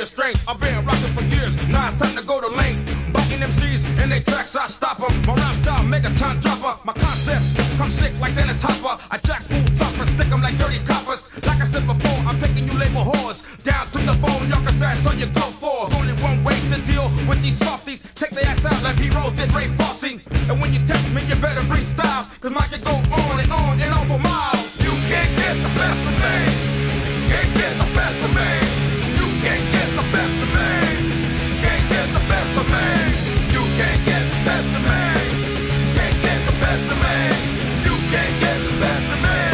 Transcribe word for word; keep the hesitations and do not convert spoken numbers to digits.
sheer strength. I've been rocking for years, now it's time to go to length. Biting M Cs in their tracks, I stop them. My rhyme style, megaton dropper. My concepts come sick like Dennis Hopper. I